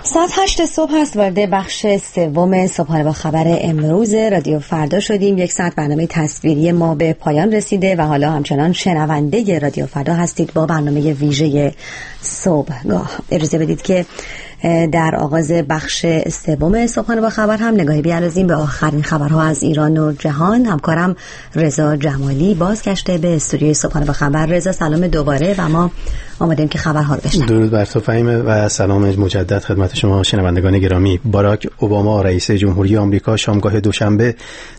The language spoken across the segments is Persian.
ساعت 8 صبح است. وارد بخش سوم صبحانه با خبر امروز رادیو فردا شدیم. 1 ساعت برنامه تصویری ما به پایان رسیده و حالا همچنان شنونده رادیو فردا هستید با برنامه ویژه صبحگاه. اجازه بدید که در آغاز بخش سوم صبحانه با خبر هم نگاهی بیاندازیم به آخرین خبرها از ایران و جهان. همکارم رضا جمالی بازگشته به استودیوی صبحانه با خبر. رضا سلام دوباره و ما آماده‌ایم که خبرها رو بشنویم. درود بر تو فهیمه و سلام مجدد خدمت شما شنوندگان گرامی. باراک اوباما رئیس جمهوری آمریکا شامگاه دوشنبه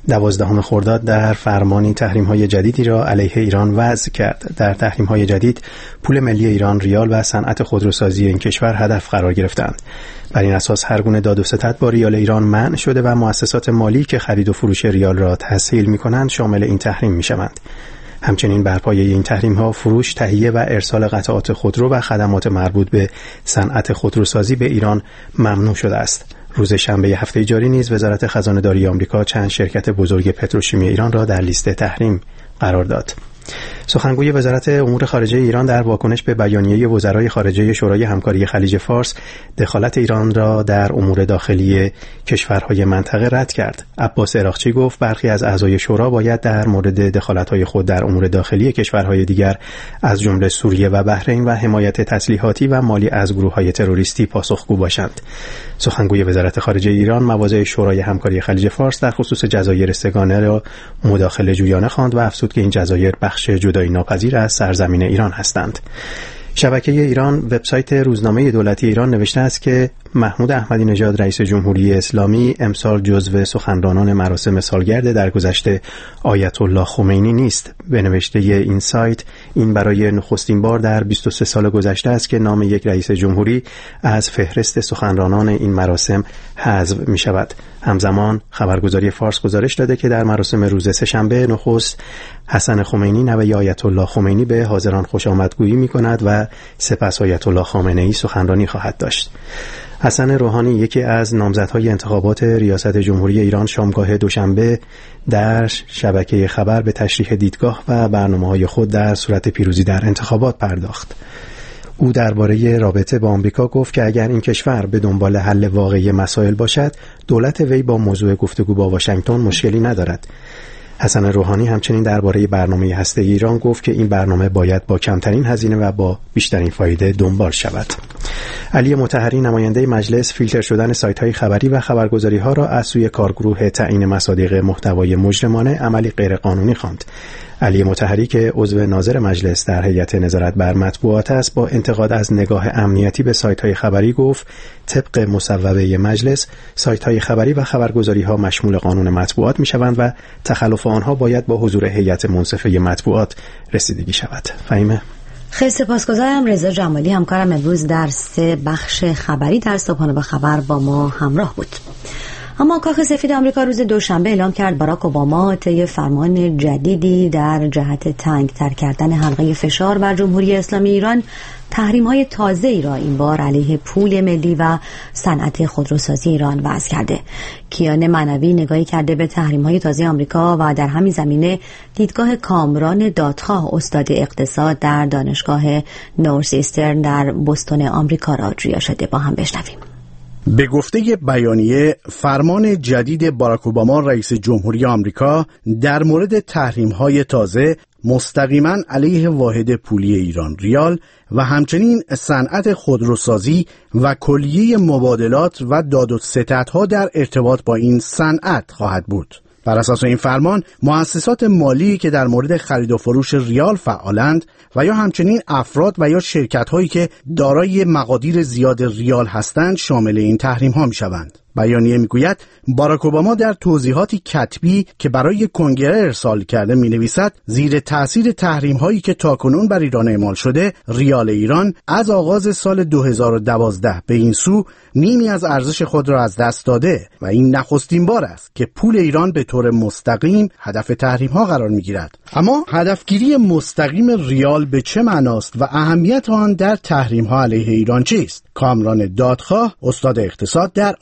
12 خرداد در فرمانی تحریم‌های جدیدی را علیه ایران وضع کرد. در تحریم‌های جدید پول ملی ایران ریال و صنعت خودروسازی این کشور هدف قرار گرفتند. بر این اساس هر گونه داد و ستد با ریال ایران منع شده و مؤسسات مالی که خرید و فروش ریال را تسهیل می‌کنند شامل این تحریم می‌شوند. همچنین بر پایه این تحریم‌ها فروش، تهیه و ارسال قطعات خودرو و خدمات مربوط به صنعت خودروسازی به ایران ممنوع شده است. روز شنبه هفته جاری نیز وزارت خزانه‌داری آمریکا چند شرکت بزرگ پتروشیمی ایران را در لیست تحریم قرار داد. سخنگوی وزارت امور خارجه ایران در واکنش به بیانیه وزرای خارجه شورای همکاری خلیج فارس دخالت ایران را در امور داخلی کشورهای منطقه رد کرد. عباس عراقچی گفت برخی از اعضای شورا باید در مورد دخالت‌های خود در امور داخلی کشورهای دیگر از جمله سوریه و بحرین و حمایت تسلیحاتی و مالی از گروه‌های تروریستی پاسخگو باشند. سخنگوی وزارت خارجه ایران مواضع شورای همکاری خلیج فارس در خصوص جزایر سه‌گانه را مداخله جویانه خواند و افزود که این جزایر بخش جدایی ناپذیر از سرزمین ایران هستند. شبکه ایران وبسایت روزنامه دولتی ایران نوشته است که محمود احمدی نژاد رئیس جمهوری اسلامی امسال جزو سخنرانان مراسم سالگرد درگذشته آیت الله خمینی نیست. به نوشته این سایت این برای نخستین بار در 23 سال گذشته است که نام یک رئیس جمهوری از فهرست سخنرانان این مراسم حذف می شود. همزمان خبرگزاری فارس گزارش داده که در مراسم روز سه‌شنبه نخست حسن خمینی نوه آیت الله خمینی به حاضران خوش آمدگویی می کند و سپس آیت الله خامنه‌ای سخنرانی خواهد داشت. حسن روحانی یکی از نامزدهای انتخابات ریاست جمهوری ایران شامگاه دوشنبه در شبکه خبر به تشریح دیدگاه و برنامه‌های خود در صورت پیروزی در انتخابات پرداخت. او درباره رابطه با آمریکا گفت که اگر این کشور به دنبال حل واقعی مسائل باشد، دولت وی با موضوع گفتگو با واشنگتن مشکلی ندارد. حسن روحانی همچنین درباره برنامه هسته‌ای ایران گفت که این برنامه باید با کمترین هزینه و با بیشترین فایده دنبال شود. علی مطهری نماینده مجلس فیلتر شدن سایت‌های خبری و خبرگزاری‌ها را از سوی کارگروه تعیین مصادیق محتوای مجرمانه عملی غیرقانونی خواند. علی مطهری که عضو ناظر مجلس در هیئت نظارت بر مطبوعات است با انتقاد از نگاه امنیتی به سایت‌های خبری گفت طبق مصوبه مجلس سایت‌های خبری و خبرگزاری‌ها مشمول قانون مطبوعات می‌شوند و تخلف آنها باید با حضور هیئت منصفه مطبوعات رسیدگی شود. فهیمه؟ خیلی سپاسگزارم. رضا جمالی همکارم امروز در 3 بخش خبری در صبحانه با خبر با ما همراه بود. اما کاخ سفید آمریکا روز دوشنبه اعلام کرد باراک اوباما طی فرمان جدیدی در جهت تنگ‌تر کردن حلقه فشار بر جمهوری اسلامی ایران تحریم‌های تازه‌ای را این بار علیه پول ملی و صنعت خودروسازی ایران وضع کرده. کیان معنوی نگاهی کرده به تحریم‌های تازه آمریکا و در همین زمینه دیدگاه کامران دادخواه استاد اقتصاد در دانشگاه نورث ایسترن در بوستون آمریکا را جویا شده. با هم بشنویم. به گفته بیانیه، فرمان جدید باراک اوباما رئیس جمهوری آمریکا در مورد تحریم‌های تازه مستقیما علیه واحد پولی ایران ریال و همچنین صنعت خودروسازی و کلیه مبادلات و داد و ستدها در ارتباط با این صنعت خواهد بود. بر اساس این فرمان مؤسسات مالی که در مورد خرید و فروش ریال فعالند و یا همچنین افراد و یا شرکت‌هایی که دارای مقادیر زیاد ریال هستند شامل این تحریم‌ها می‌شوند. بیانیه میگوید باراک اوباما در توضیحاتی کتبی که برای کنگره ارسال کرده می‌نویسد زیر تأثیر تحریم‌هایی که تاکنون بر ایران اعمال شده، ریال ایران از آغاز سال 2012 به این سو نیمی از ارزش خود را از دست داده و این نخستین بار است که پول ایران به طور مستقیم هدف تحریم‌ها قرار می‌گیرد. اما هدفگیری مستقیم ریال به چه معناست و اهمیت آن در تحریم‌ها علیه ایران چیست؟ کامران دادخواه استاد اقتصاد در آمریکا: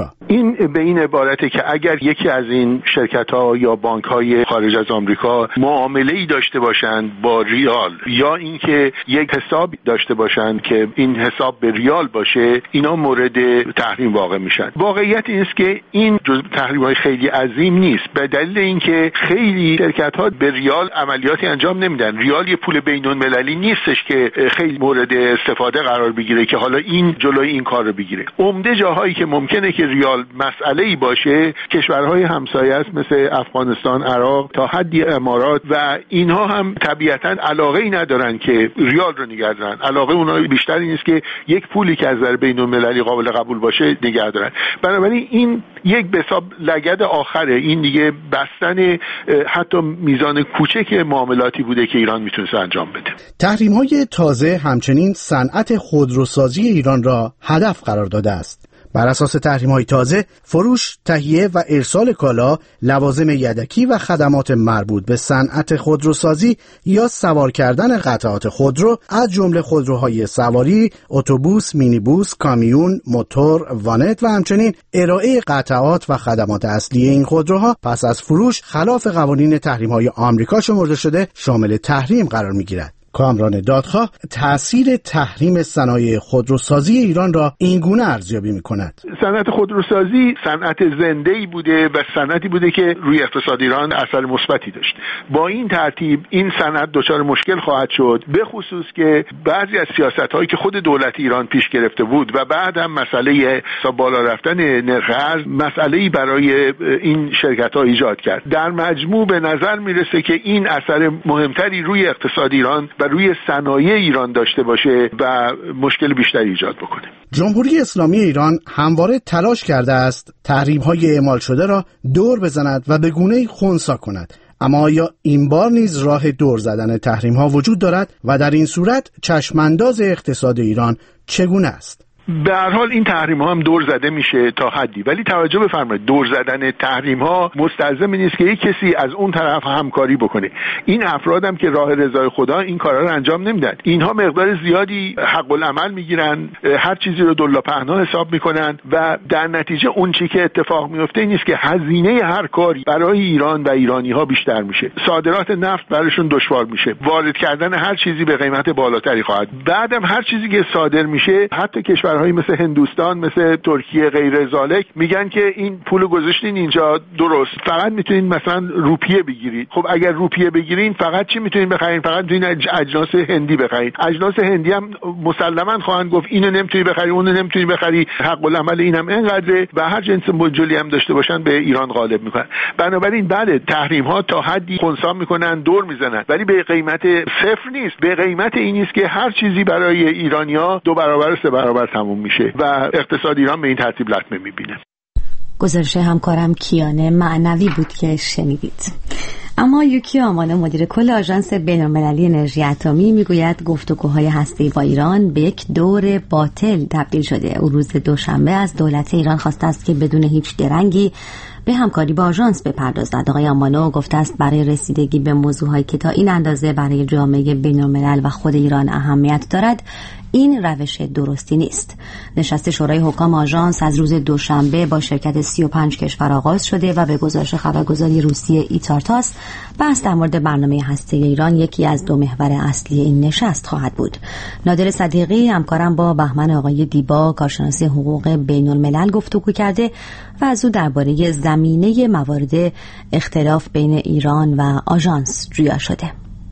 آمریکا. این به این عبارته که اگر یکی از این شرکت‌ها یا بانک‌های خارج از آمریکا معامله‌ای داشته باشند با ریال یا اینکه یک حساب داشته باشند که این حساب به ریال باشه، اینا مورد تحریم واقع میشن. واقعیت این است که این جزء تحریم‌های خیلی عظیم نیست، به دلیل اینکه خیلی شرکت‌ها به ریال عملیاتی انجام نمیدن. ریال یه پول بین‌المللی نیستش که خیلی مورد استفاده قرار بگیره که حالا این جلوی این کار رو بگیره. عمده جاهایی که ممکنه که ریال مسئله‌ای باشه کشورهای همسایه است، مثل افغانستان، عراق، تا حدی امارات، و اینها هم طبیعتاً علاقه‌ای ندارن که ریال رو نگه دارن. علاقه اونها بیشتر این است که یک پولی که از نظر بین‌المللی قابل قبول باشه نگه دارن. بنابراین این یک به حساب لگد آخره، این دیگه بستن حتی میزان کوچک معاملاتی بوده که ایران میتونه انجام بده. تحریم‌های تازه همچنین صنعت خودروسازی ایران را هدف قرار داده است. بر اساس تحریم‌های تازه، فروش، تهیه و ارسال کالا، لوازم یدکی و خدمات مربوط به صنعت خودروسازی یا سوار کردن قطعات خودرو از جمله خودروهای سواری، اتوبوس، مینیبوس، کامیون، موتور، وانت و همچنین ارائه قطعات و خدمات اصلی این خودروها پس از فروش خلاف قوانین تحریم‌های آمریکا شمرده شده شامل تحریم قرار می‌گیرد. کامران دادخواه تأثیر تحریم صنایع خودروسازی ایران را اینگونه ارزیابی می‌کند. صنعت خودروسازی صنعت زنده‌ای بوده و صنعتی بوده که روی اقتصاد ایران اثر مثبتی داشت. با این ترتیب این صنعت دچار مشکل خواهد شد، به خصوص که بعضی از سیاست‌هایی که خود دولت ایران پیش گرفته بود و بعد هم مسئله بالا رفتن نرخ ارز مسئله‌ای برای این شرکت‌ها ایجاد کرد. در مجموع به نظر میرسه که این اثر مهمتری روی اقتصاد ایران و روی صنایع ایران داشته باشه و مشکل بیشتری ایجاد بکنه. جمهوری اسلامی ایران همواره تلاش کرده است تحریم‌های اعمال شده را دور بزند و به گونه‌ای خنثی کند. اما آیا این بار نیز راه دور زدن تحریم‌ها وجود دارد و در این صورت چشمانداز اقتصاد ایران چگونه است؟ به هر حال این تحریم ها هم دور زده میشه تا حدی، ولی توجه بفرمایید دور زدن تحریم ها مستلزم نیست که یک کسی از اون طرف همکاری بکنه. این افراد هم که راه رضای خدا این کارا رو انجام نمیدن. اینها مقدار زیادی حق العمل میگیرن، هر چیزی رو دلا پهنا حساب میکنن و در نتیجه اون چیزی که اتفاق میفته این است که هزینه هر کاری برای ایران و ایرانی ها بیشتر میشه. صادرات نفت براشون دشوار میشه. وارد کردن هر چیزی به قیمت بالاتری خواهد. بعدم هر چیزی که صادر میشه، حتی کشور هایی مثل هندوستان، مثل ترکیه غیر ذالک، میگن که این پول گذاشتین اینجا درست، فقط میتونین مثلا روپیه بگیرید. خب اگر روپیه بگیرین فقط چی میتونین بخرین؟ فقط میتونین اجناس هندی بخرید. اجناس هندی هم مسلماً خواهند گفت اینو نمیتونی بخری، اونو نمیتونی بخری، حق العمل اینم اینقدره و هر جنس مجلی هم داشته باشن به ایران غالب میکنن. بنابراین بله تحریم ها تا حدی خنثی میکنن، دور میزنن، ولی به قیمت صفر نیست. به قیمت این نیست که هر چیزی برای ایرانیا 2 برابر و 3 برابر تموم میشه و اقتصاد ایران به این ترتیب لطمه میبینه. گزارش همکارم کیانه معنوی بود که شنیدید. اما یوکی آمانو مدیر کل آژانس بین‌المللی انرژی اتمی میگوید گفتگوهای هسته‌ای با ایران به یک دور باطل تبدیل شده. او روز دوشنبه از دولت ایران خواسته است که بدون هیچ درنگی به همکاری با آژانس بپردازد. آقای آمانو گفته است برای رسیدگی به موضوعهایی که تا این اندازه برای جامعه بین‌الملل و خود ایران اهمیت دارد این روش درستی نیست. نشست شورای حکام آژانس از روز دوشنبه با شرکت 35 کشور آغاز شده و به گزارش خبرگزاری روسیه ایتارتاس بحث در مورد برنامه هسته ایران یکی از 2 محور اصلی این نشست خواهد بود. نادر صدیقی همکارم با بهمن آقای دیبا کارشناس حقوق بین الملل گفتگو کرده و از او درباره زمینه موارد اختلاف بین ایران و آژانس جویا شده.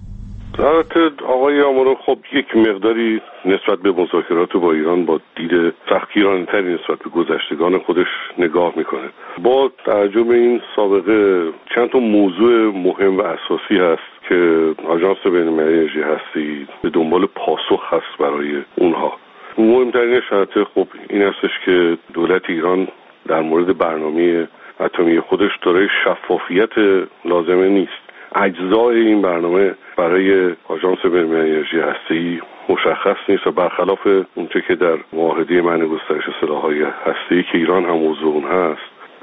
البته آقای آمانو خب یک مقداری نسبت به مذاکرات با ایران با دید سختگیرانه‌تری نسبت به گذشتگان خودش نگاه میکنه. با توجه به این سابقه چند تا موضوع مهم و اساسی هست که آژانس بین‌المللی انرژی هستی به دنبال پاسخ هست برای اونها. مهمترینش البته خب این هستش که دولت ایران در مورد برنامه اتمی خودش دارای شفافیت لازمه نیست. اجزای این برنامه برای آژانس بین‌المللی انرژی هسته‌ای مشخص نیست و برخلاف اونچه که در معاهده منع گسترش سلاح‌های هسته‌ای که ایران هم عضو اون هست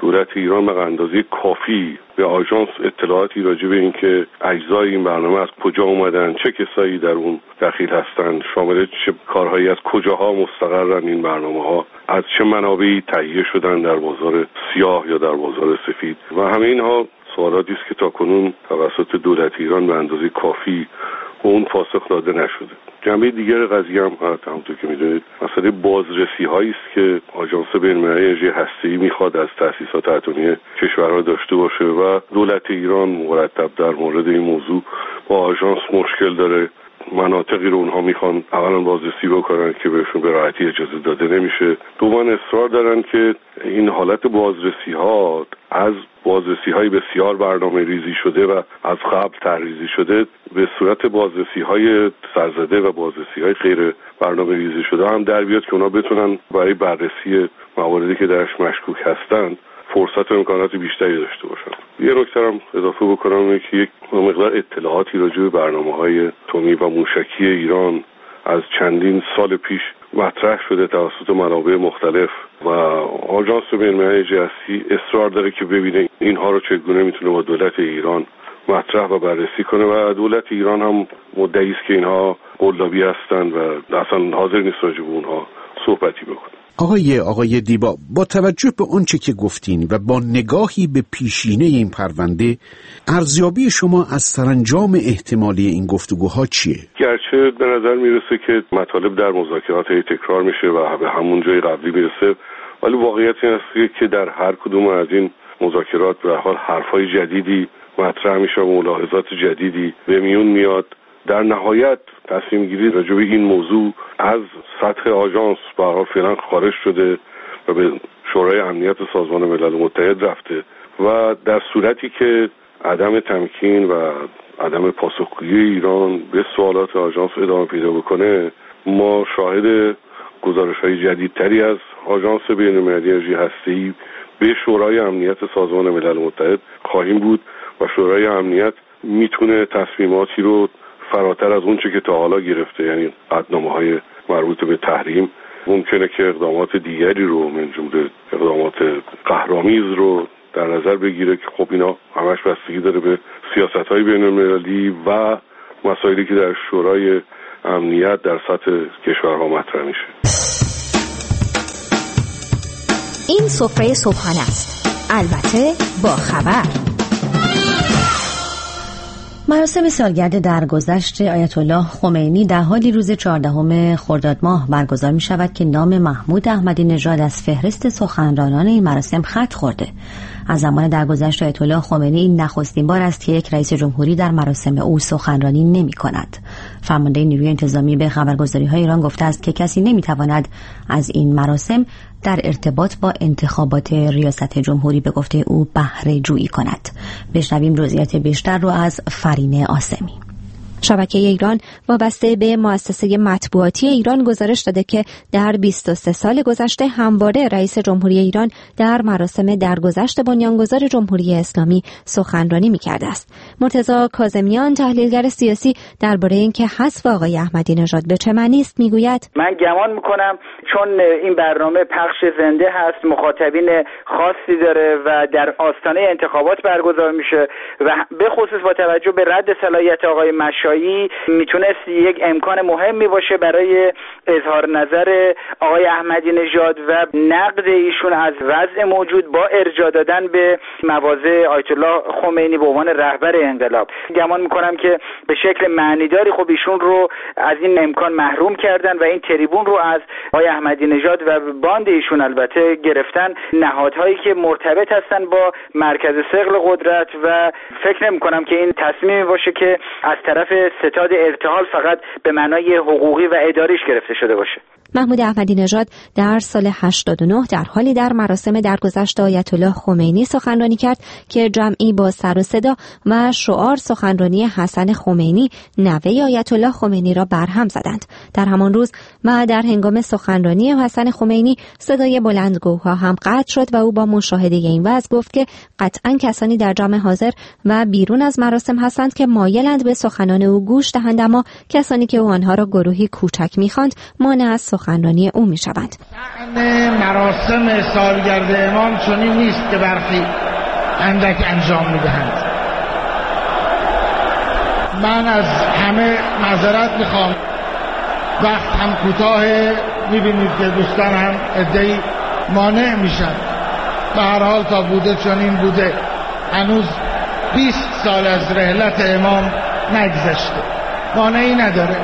دولت ایران به اندازه کافی به آژانس اطلاعاتی راجع به اینکه اجزای این برنامه از کجا اومدن، چه کسایی در اون دخیل هستند، شامل چه کارهایی از کجاها مستقرن این برنامه‌ها، از چه منابعی تهیه شدن در بازار سیاه یا در بازار سفید و همه اینها سوالاتی است که تاکنون توسط دولت ایران به اندازه کافی و اون پاسخ داده نشده. جنبه دیگر قضیه هم همونطور که میدونید مسئله بازرسی هایی است که آژانس بین‌المللی انرژی هسته‌ای میخواد از تأسیسات اتمی کشورها داشته باشه و دولت ایران مرتب در مورد این موضوع با آژانس مشکل داره. مناطقی رو اونها میخوان اولا بازرسی بکنن که بهشون به راحتی اجازه داده نمیشه. دوما اصرار دارن که این حالت بازرسی ها از بازرسی های بسیار برنامه ریزی شده و از قبل طرح‌ریزی شده به صورت بازرسی های سرزده و بازرسی های غیر برنامه ریزی شده هم در بیاد که اونا بتونن برای بررسی مواردی که درش مشکوک هستن فرصت و امکانات بیشتری داشته باشن. یه نکته هم اضافه بکنم اینه که یک مقدار اطلاعاتی راجع به برنامه‌های اتمی و موشکی ایران از چندین سال پیش مطرح شده توسط منابع مختلف و آژانس بین‌المللی انرژی هسته‌ای اصرار داره که ببینه اینها رو چگونه میتونه با دولت ایران مطرح و بررسی کنه و دولت ایران هم مدعی است که اینها قلابی هستند و اصلا حاضر نیست راجع به اونها صحبتی بکنه. آقای دیبا، با توجه به اونچه که گفتین و با نگاهی به پیشینه این پرونده، ارزیابی شما از سرانجام احتمالی این گفتگوها چیه؟ گرچه به نظر میرسه که مطالب در مذاکرات تکرار میشه و به همون جای قبلی میرسه، ولی واقعیت این است که در هر کدوم از این مذاکرات به حال حرفای جدیدی مطرح میشه و ملاحظات جدیدی به میون میاد. در نهایت تصمیم گیری راجع به این موضوع از سطح آژانس به هر حال فعلا خارج شده و به شورای امنیت سازمان ملل متحد رفته و در صورتی که عدم تمکین و عدم پاسخگویی ایران به سوالات آژانس ادامه پیدا بکنه، ما شاهد گزارش‌های جدیدتری از آژانس بین‌المللی انرژی هسته‌ای به شورای امنیت سازمان ملل متحد خواهیم بود و شورای امنیت میتونه تصمیماتی رو فراتر از اون چه که تا حالا گرفته، یعنی قطعنامه‌های مربوط به تحریم، ممکنه که اقدامات دیگری رو من جمله اقدامات قهرآمیز رو در نظر بگیره که خب اینا همش بستگی داره به سیاست‌های بین‌المللی و مسائلی که در شورای امنیت در سطح کشورها مطرح میشه. این سفره صبحانه است، البته با خبر. مراسم سالگرد درگذشت آیت الله خمینی در حالی روز 14 خرداد ماه برگزار می شود که نام محمود احمدی نژاد از فهرست سخنرانان این مراسم خط خورده. از زمان درگذشت آیت الله خمینی این نخستین بار است که یک رئیس جمهوری در مراسم او سخنرانی نمی کند. فرمانده نیروی انتظامی به خبرگزاری‌های ایران گفته است که کسی نمی تواند از این مراسم در ارتباط با انتخابات ریاست جمهوری به گفته او بهره جویی کند. بشنویم جزئیات بیشتر رو از فرینه آسمی. شبکه ایران وابسته به مؤسسه مطبوعاتی ایران گزارش داده که در 23 سال گذشته همواره رئیس جمهوری ایران در مراسم درگذشت بنیانگذار جمهوری اسلامی سخنرانی می‌کرده است. مرتضی کاظمیان تحلیلگر سیاسی درباره اینکه حذف آقای احمدی نژاد به چه معنی است میگوید: من گمان می‌کنم چون این برنامه پخش زنده هست، مخاطبین خاصی داره و در آستانه انتخابات برگزار میشه و به خصوص با توجه به رد صلاحیت آقای مشایی میتونست یک امکان مهمی باشه برای اظهار نظر آقای احمدی نژاد و نقد ایشون از وضع موجود با ارجاع دادن به مواضع آیت الله خمینی به عنوان رهبر انقلاب. گمان میکنم که به شکل معنیداری خب ایشون رو از این امکان محروم کردن و این تریبون رو از آقای احمدی نژاد و باند ایشون البته گرفتن، نهادهایی که مرتبط هستن با مرکز ثقل قدرت و فکر نمیکنم که این تصمیمی باشه که از طرف ستاد ارتحال فقط به معنای حقوقی و اداریش گرفته شده باشه. محمود احمدی نژاد در سال 89 در حالی در مراسم درگذشت آیت الله خمینی سخنرانی کرد که جمعی با سر و صدا و شعار سخنرانی حسن خمینی نوه آیت الله خمینی را برهم زدند. در همان روز و در هنگام سخنرانی حسن خمینی صدای بلندگوها هم قطع شد و او با مشاهده این وضع گفت که قطعاً کسانی در جمع حاضر و بیرون از مراسم هستند که مایلند به سخنان او گوش دهند، اما کسانی که او آنها را گروهی کوچک می‌خواند مانع از سخنرانی او می‌شوند. شأن مراسم سالگرد امام چنین نیست که برخی اندک انجام میدهند. من از همه معذرت میخوام، وقت هم کوتاه، میبینید که دوستان هم عده‌ای مانع میشن. به هر حال تا بوده چنین بوده، هنوز 20 سال از رحلت امام نگذشته، مانعی نداره.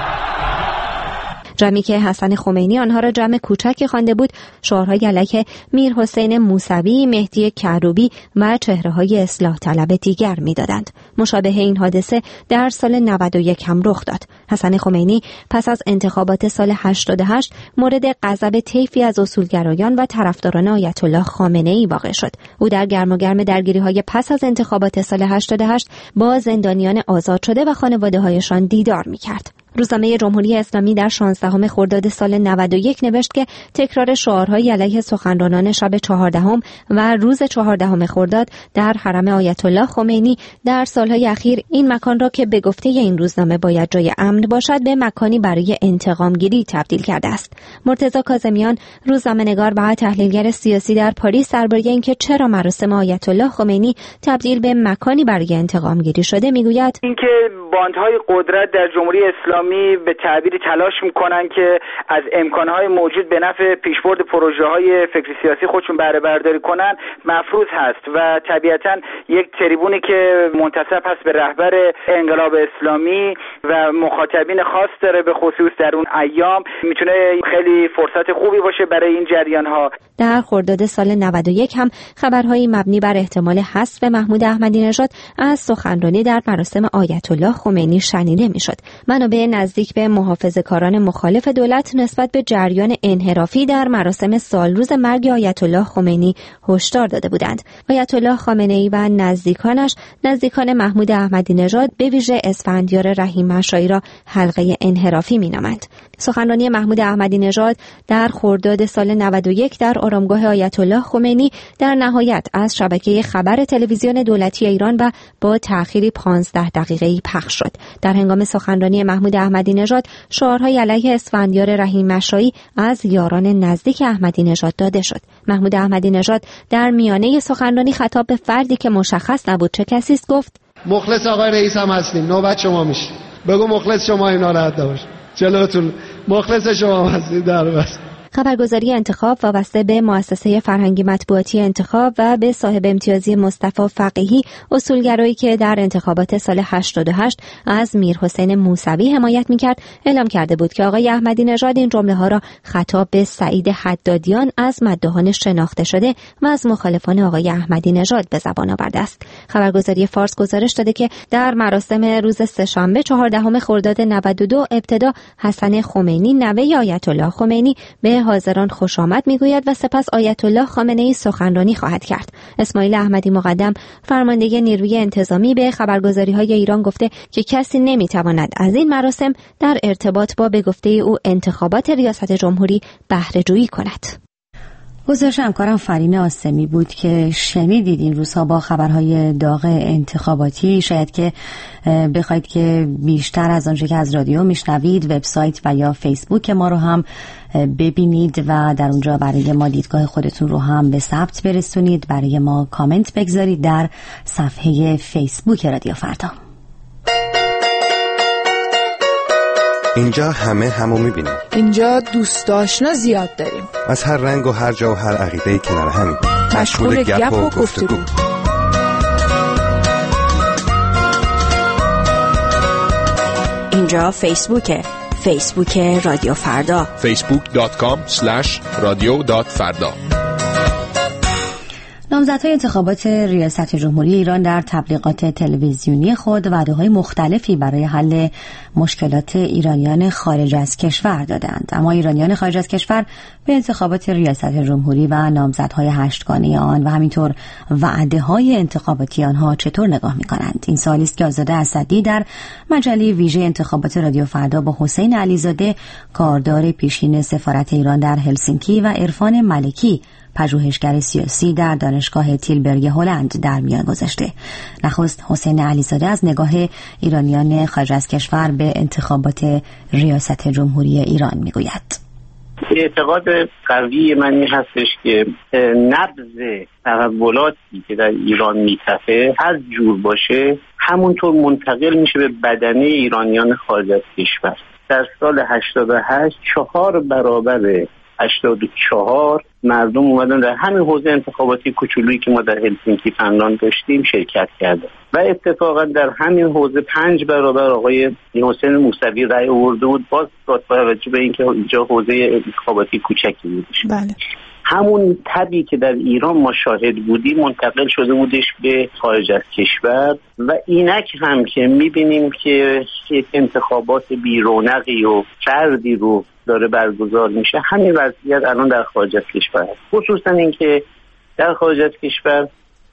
جمعی که حسن خمینی آنها را جمع کوچکی خوانده بود، شعارهای علیه میر حسین موسوی، مهدی کروبی و چهره‌های اصلاح طلب دیگر می‌دادند. مشابه این حادثه در سال 91 هم رخ داد. حسن خمینی پس از انتخابات سال 88 مورد غضب طیفی از اصولگرایان و طرفداران آیت الله خامنه‌ای واقع شد. او در گرم و گرم درگیری‌های پس از انتخابات سال 88 با زندانیان آزاد شده و خانواده‌هایشان دیدار می‌کرد. روزنامه جمهوری اسلامی در 16 خرداد سال 91 نوشت که تکرار شعارهای علیه سخنرانان شب 14 و روز 14 خرداد در حرم آیت الله خمینی در سالهای اخیر این مکان را که به گفته این روزنامه باید جای امن باشد به مکانی برای انتقامگیری تبدیل کرده است. مرتضی کاظمیان، روزنامه‌نگار و تحلیلگر سیاسی در پاریس، درباره اینکه چرا مراسم آیت الله خمینی تبدیل به مکانی برای انتقامگیری شده میگوید: اینکه باندهای قدرت در جمهوری اسلامی به تعبیری تلاش میکنن که از امکانهای موجود به نفع پیشبرد پروژه‌های فکری سیاسی خودشون بهره برداری کنن مفروض هست و طبیعتاً یک تریبونی که منتسب هست به رهبر انقلاب اسلامی و مخاطبین خاص داره، به خصوص در اون ایام، میتونه خیلی فرصت خوبی باشه برای این جریان‌ها. در خرداد سال 91 هم خبرهایی مبنی بر احتمال حذف محمود احمدی نژاد از سخنرانی در مراسم آیت الله خمینی شنیده میشد. منابع نزدیک به محافظه‌کاران مخالف دولت نسبت به جریان انحرافی در مراسم سالروز مرگ آیت الله خمینی هشدار داده بودند. آیت الله خامنه‌ای و نزدیکان محمود احمدی نژاد به ویژه اسفندیار رحیم مشایی را حلقه انحرافی مینامند. سخنرانی محمود احمدی نژاد در خرداد سال 91 در آرامگاه آیت الله خمینی در نهایت از شبکه خبر تلویزیون دولتی ایران و با تأخیری 15 دقیقه‌ای پخش شد. در هنگام سخنرانی محمود احمدی نژاد شعارهای علیه اسفندیار رحیم مشایی از یاران نزدیک احمدی نژاد داده شد. محمود احمدی نژاد در میانه سخنرانی خطاب به فردی که مشخص نبود چه کسی است گفت: مخلص آقای رئیس هم هستیم، نوبت شما میشه. بگو مخلص شما اینا راحت باش. جلوتون مخلص شما هستیم. در بس خبرگزاری انتخاب وابسته به مؤسسه فرهنگی مطبوعاتی انتخاب و به صاحب امتیازی مصطفی فقیهی، اصولگرایی که در انتخابات سال 88 از میر حسین موسوی حمایت میکرد، اعلام کرده بود که آقای احمدی نژاد این جمله ها را خطاب به سعید حدادیان از مداحان شناخته شده و از مخالفان آقای احمدی نژاد به زبان آورده است. خبرگزاری فارس گزارش داده که در مراسم روز سه‌شنبه 14 خرداد 92 ابتدا حسن خمینی نوه آیت الله خمینی به حاضران خوش آمد میگوید و سپس آیت الله خامنه‌ای سخنرانی خواهد کرد. اسماعیل احمدی مقدم، فرمانده نیروی انتظامی، به خبرگزاری‌های ایران گفته که کسی نمیتواند از این مراسم در ارتباط با به گفته او انتخابات ریاست جمهوری بهره جویی کند. گزارش همکارم فرین آسمی بود که شنیدید این روزها با خبرهای داغ انتخاباتی. شاید که بخواید که بیشتر از آنچه که از رادیو میشنوید، وبسایت و یا فیسبوک ما رو هم ببینید و در اونجا برای ما دیدگاه خودتون رو هم به ثبت برسونید، برای ما کامنت بگذارید در صفحه فیسبوک رادیو فردا. اینجا همو میبینیم. اینجا دوست آشنا زیاد داریم. از هر رنگ و هر جا و هر عقیده‌ای کنار همیم. مشغول گپ و گفتگو. اینجا فیسبوک رادیو فردا. facebook.com/radio.farda. نامزدهای انتخابات ریاست جمهوری ایران در تبلیغات تلویزیونی خود وعده‌های مختلفی برای حل مشکلات ایرانیان خارج از کشور دادند. اما ایرانیان خارج از کشور به انتخابات ریاست جمهوری و نامزدهای هشتگانه آن و همینطور وعده‌های انتخاباتی آنها چطور نگاه می‌کنند؟ این سوالی است که آزاده اسدی در مجله ویژه انتخابات رادیو فردا با حسین علیزاده، کاردار پیشین سفارت ایران در هلسینکی، و عرفان ملکی، پژوهشگر سیاسی در دانشگاه تیلبرگ هلند در میان گذاشته. نخست حسین علیزاده از نگاه ایرانیان خارج از کشور به انتخابات ریاست جمهوری ایران میگوید. اعتقاد قوی من این هستش که نبض تحولاتی که در ایران میتفه هر جور باشه همونطور منتقل میشه به بدنه ایرانیان خارج از کشور. در سال 88 4 برابر 84 مردم اومدن در همین حوزه انتخاباتی کوچولویی که ما در هلسینکی فنلاند داشتیم شرکت کردن و اتفاقا در همین حوزه 5 برابر آقای حسین موسوی رأی آورده بود، باز با توجه به اینکه اینجا حوزه انتخاباتی کوچکی بودش. بله. همون تبی که در ایران ما شاهد بودیم منتقل شده بودش به خارج از کشور و اینک هم که میبینیم که یک انتخابات بیرونقی و سردی رو داره برگزار میشه، همین وضعیت الان در خارج از کشور هست. خصوصا اینکه در خارج از کشور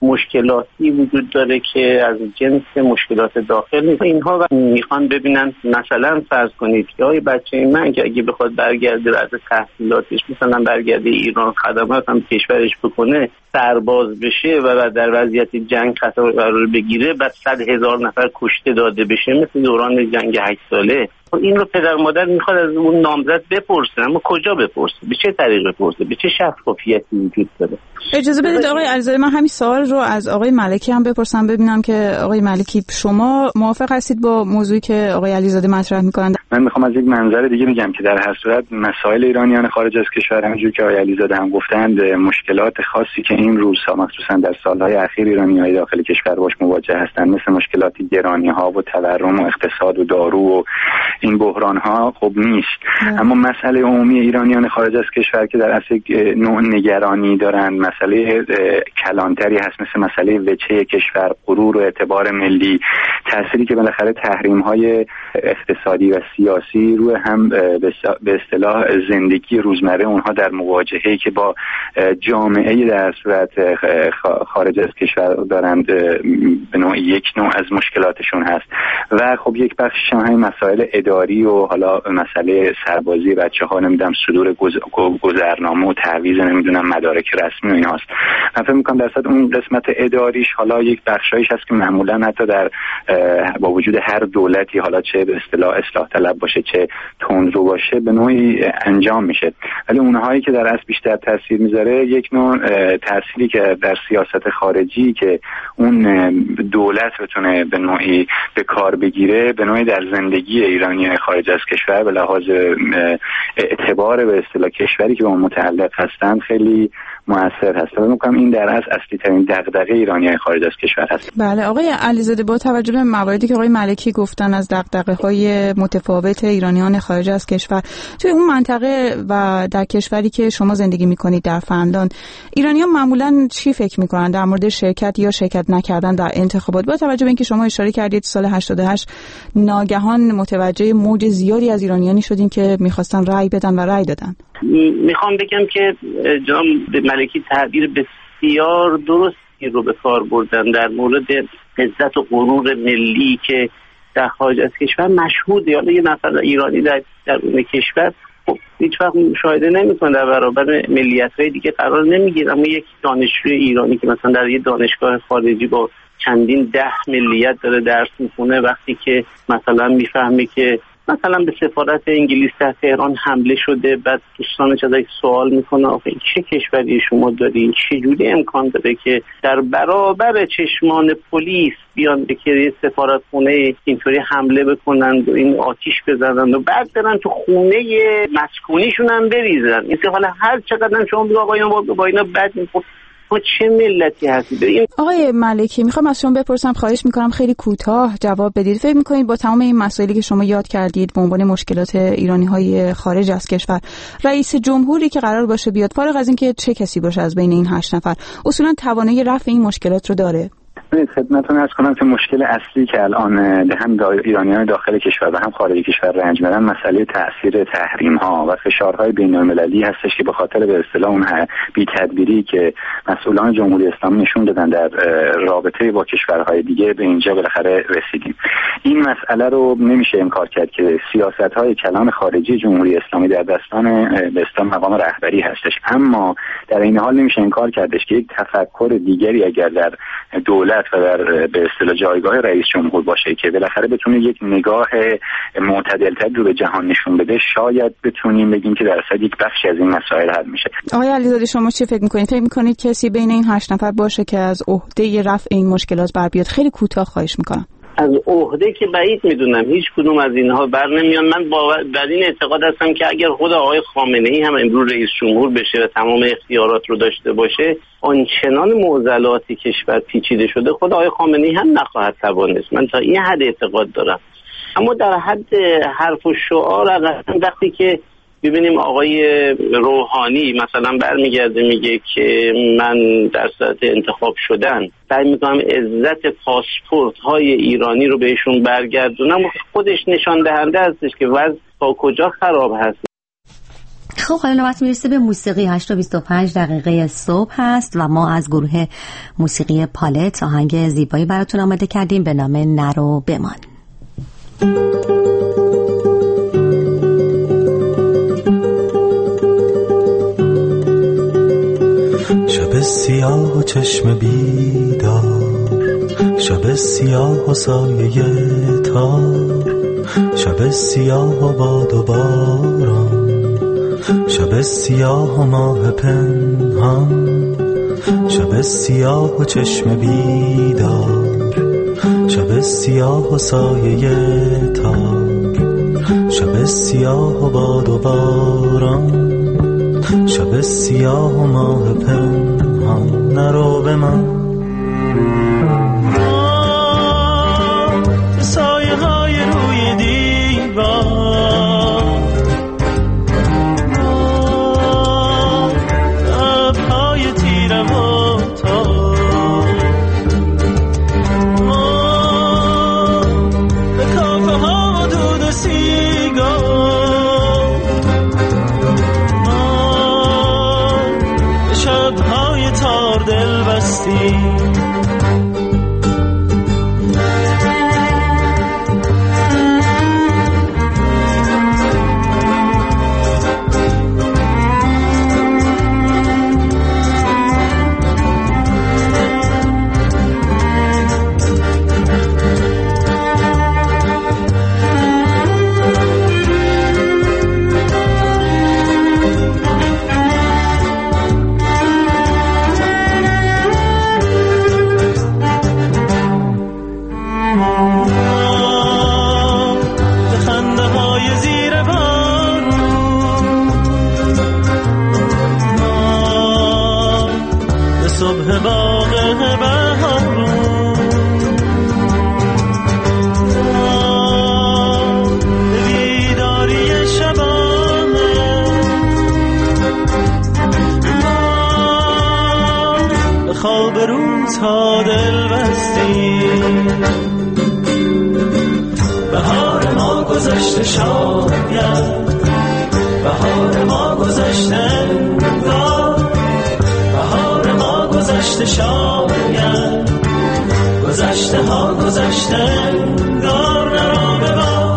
مشکلاتی وجود داره که از جنس مشکلات داخل نیست. اینها میخوان ببینن مثلا فرض کنید که بچه من که اگه بخواد برگرده بعد تحصیلاتش مثلا برگرده ایران خدمات هم کشورش بکنه سرباز بشه و در وضعیت جنگ خطر قرار بگیره، بعد 100,000 نفر کشته داده بشه مثل دوران جنگ 8 ساله. این رو پدر مادر میخواد از اون نامزد بپرسه، اما کجا بپرسه؟ به چه طریق بپرسه؟ به چه شفافیتی وجود داره؟ اجازه بدید آقای علیزاده من همین سوال رو از آقای ملکی هم بپرسم، ببینم که آقای ملکی شما موافق هستید با موضوعی که آقای علیزاده مطرح میکنند؟ من میخوام از یک منظر دیگه میگم که در هر صورت مسائل ایرانیان خارج از کشور همونجوری که آقای علیزاده هم گفتند مشکلات خاصی که این روزها مخصوصا در سالهای اخیر ایرانیای داخل کشور باش مواجه هستند، مثل مشکلات گرانی‌ها و تورم و اقتصاد و دارو و این بحران‌ها خب نیست. اما مسئله عمومی ایرانیان خارج از کشور که در اصل نوع نگرانی دارند، مسئله کلانتری هست مثل مسئله وجهه کشور، غرور و اعتبار ملی، تأثیری که بالاخره تحریم‌های اقتصادی و سیاسی روی هم به اصطلاح زندگی روزمره اونها در مواجهه‌ای که با جامعه در صورت خارج از کشور دارند به نوعی یک نوع از مشکلاتشون هست. و خب یک بخشش هم مسائل اداری و حالا مسئله سربازی بچه‌ها، نمیدونم صدور گذرنامه و تعویض نمیدونم مدارک رسمی و ایناست. من فکر می‌کنم درصد اون قسمت اداریش حالا یک بخشایش هست که معمولاً حتی در با وجود هر دولتی حالا چه به اصطلاح اصلاح طلب باشه چه تندرو باشه به نوعی انجام میشه، ولی اونهایی که در اصل بیشتر تاثیر میذاره یک نوع تأثیری که در سیاست خارجی که اون دولت بتونه به نوعی به کار بگیره به نوعی در زندگی ایرانی خارج از کشور به لحاظ اعتبار به اصطلاح کشوری که با اون متعلق هستند خیلی مؤثر هست. فکر می‌کنم این در اصلی ترین دغدغه ایرانیان خارج از کشور هست. بله آقای علیزاده، با توجه به مواردی که آقای ملکی گفتن از دغدغه‌های متفاوت ایرانیان خارج از کشور توی اون منطقه و در کشوری که شما زندگی می‌کنید در فنلاند، ایرانیان معمولاً چی فکر می‌کنن در مورد شرکت یا شرکت نکردن در انتخابات؟ با توجه به اینکه شما اشاره کردید سال 88 ناگهان متوجه موج زیادی از ایرانیانی شدین که می‌خواستن رأی بدن و رأی دادن. میخوام بگم که جناب ملکی تعبیر بسیار درستی رو به کار بردن در مورد عزت و غرور ملی که در خارج از کشور مشهوده. حالا یه نفر ایرانی در اون کشور هیچ وقت مشاهده نمی‌کنه در برابر ملیت‌های دیگه قرار نمیگیره، اما یک دانشجوی ایرانی که مثلا در یه دانشگاه خارجی با چندین 10 ملیت داره درس می‌خونه، وقتی که مثلا میفهمه که مثلا به سفارت انگلیس در تهران حمله شده، بعد دوستانش ازش سوال میکنه آخه چه کشوری شما دارین؟ چجوری امکان داره که در برابر چشمان پلیس بیان به که سفارت خونه اینطوری حمله بکنند و این آتیش بزنند و بعد برن تو خونه مسکونیشون هم بریزن؟ این حالا هر چقدر شما بگو آقایان با اینا بد میخورد، چه ملتی هستید؟ آقای ملکی میخوام از شما بپرسم، خواهش میکنم خیلی کوتاه جواب بدید. فکر میکنید با تمام این مسائلی که شما یاد کردید به عنوان مشکلات ایرانی‌های خارج از کشور، رئیس جمهوری که قرار باشه بیاد، فارغ از اینکه چه کسی باشه از بین این 8 نفر، اصولا توانایی رفع این مشکلات رو داره؟ خدمتتون عرض کنم که مشکل اصلی که الان هم ایرانیان داخل کشور و هم خارج کشور رنج میبرن مسئله تاثیر تحریم‌ها و فشارهای بین‌المللی هستش که به خاطر به اصطلاح اون بی‌تدبیری که مسئولان جمهوری اسلامی نشون دادن در رابطه با کشورهای دیگه به اینجا بالاخره رسیدیم. این مسئله رو نمیشه انکار کرد که سیاست‌های کلان خارجی جمهوری اسلامی در دستان به اصطلاح مقام رهبری هستش، اما در این حال نمیشه انکار کردش که یک تفکر دیگری اگر در دولت دولت و در به اصطلاح جایگاه رئیس جمهور باشه که بالاخره بتونه یک نگاه معتدل‌تر رو به جهان نشون بده، شاید بتونیم بگیم که درصد یک بخشی از این مسائل حل میشه. آقای علیزاده شما چی فکر میکنید؟ فکر میکنید کسی بین این 8 نفر باشه که از عهده رفع این مشکلات بر بیاد؟ خیلی کوتاه خواهش میکنم. از عهده که بعید میدونم، هیچ کدوم از اینها بر نمیان. من بر این اعتقاد هستم که اگر خود آقای خامنه‌ای هم امروز رئیس جمهور بشه و تمام اختیارات رو داشته باشه، آنچنان معضلاتی کشور پیچیده شده خود آقای خامنه‌ای هم نخواهد توانست. من تا این حد اعتقاد دارم. اما در حد حرف و شعار، وقتی که ببینیم آقای روحانی مثلا برمیگرده میگه که من در صورت انتخاب شدن سعی میکنم عزت پاسپورت های ایرانی رو بهشون برگردونم، خودش نشان دهنده هستش که وضع تا کجا خراب هست. خب حالا نوبت میرسه به موسیقی. 8:25 صبح هست و ما از گروه موسیقی پالت آهنگ زیبایی براتون آماده کردیم به نام نرو بمان. شب سیاه و چشم بیدار، شب سیاه و سایه تار، شب سیاه و باد و باران، شب سیاه و ماه پنهان، شب سیاه و چشم بیدار، شب سیاه و سایه تار، شب سیاه و باد و باران، شب سیاه و ماه پنهان. نرو به من سایه های روی دیوار، لبهای تیره و تار، به کافه ها و دود سیگار، شبهای تار دل بستی. خواب روزها دل بستی. بهار ما گذشته شاید، بهار ما گذشته انگار، بهار ما گذشته شاید، گذشته ها گذشته انگار. نرو ببار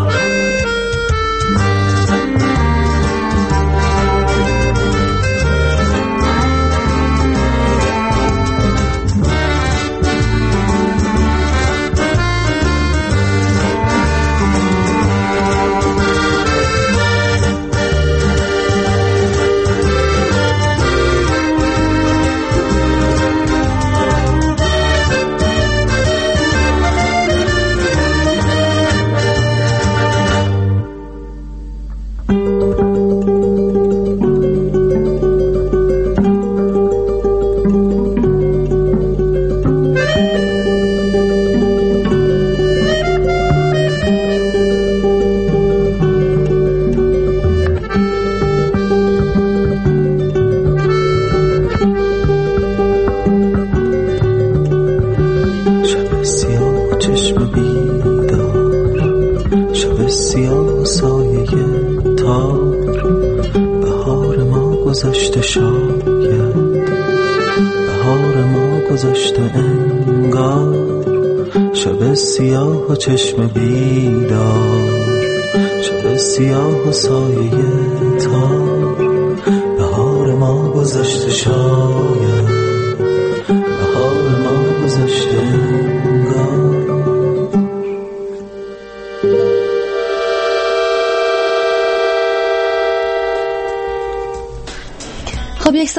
گذشته شاید، بهار ما گذشته انگار، شب سیاه و چشم بیدار، شب سیاه و سایه تار، بهار ما گذشته شاید، بهار ما گذشته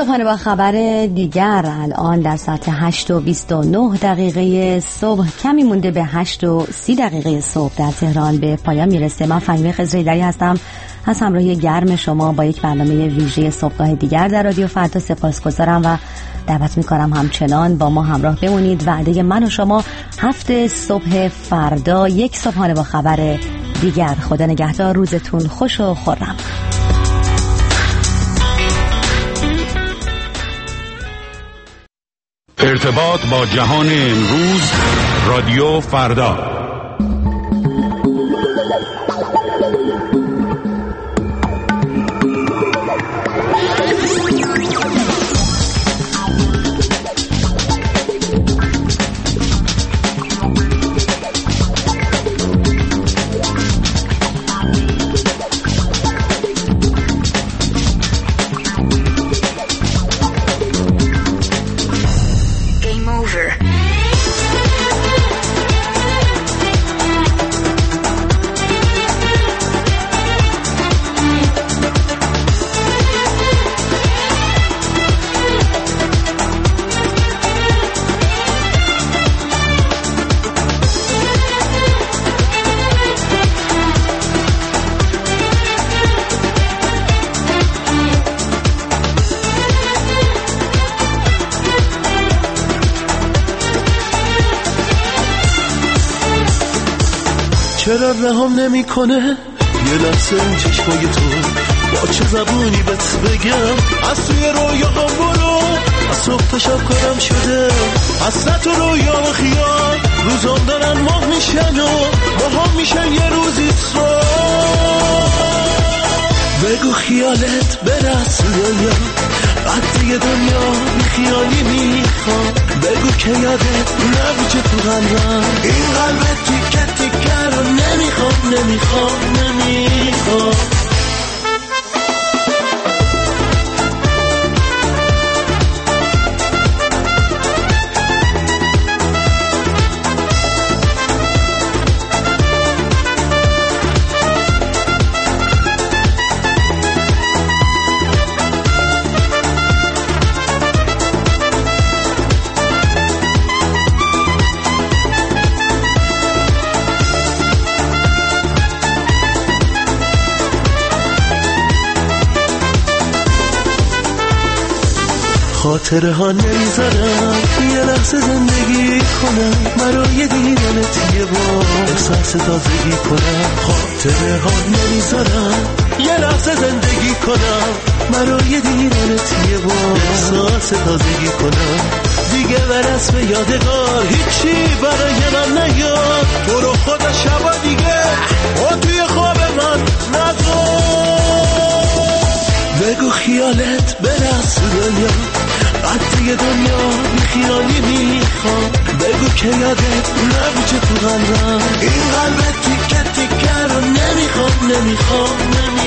صبحانه با خبر دیگر الان در ساعت 8:29 صبح، کمی مونده به 8:30 صبح در تهران به پایان میرسه. من فهیمه خضرایدری هستم از همراهی گرم شما با یک برنامه ویژه صبحگاه دیگر در رادیو فردا. سپاسگزارم و دعوت میکنم همچنان با ما همراه بمونید. وعده من و شما 7 صبح فردا یک صبحانه با خبر دیگر. خدا نگهدار، روزتون خوش و خرم. ارتباط با جهان امروز، رادیو فردا. چرا رهام نمی کنه یه لحظه این چشمای تو، با چه زبونی بهت بگم از توی رویاهام برو. از صبح تا شب کارم شده حسرت و رویا و خیال، روزام دارن ماه میشن و ماها میشن یه روزی تو. بگو خیالت برس دنیا، قد یه دنیا بی خیالی میخوام. بگو که یادت نبیچه تو غمرم، این قلبت تیکه تیکه رو نمیخوام. خاطره ها نمیذارم یه لحظه زندگی کنم، برای دیدنت یه بار احساس تازگی کنم. خاطره ها نمیذارم یه لحظه زندگی کنم، برای دیدنت یه بار احساس تازگی کنم. دیگه برس به یادگار هیچی برای من نیاد، تو رو خدا شبا دیگه و توی خواب من نذار. بگو خیالت برس دنیا، قد یه دنیا بی خیالی میخوام. بگو که یادت نبیچه تو قلبم، این قلبت تیکه تیکه رو نمیخوام.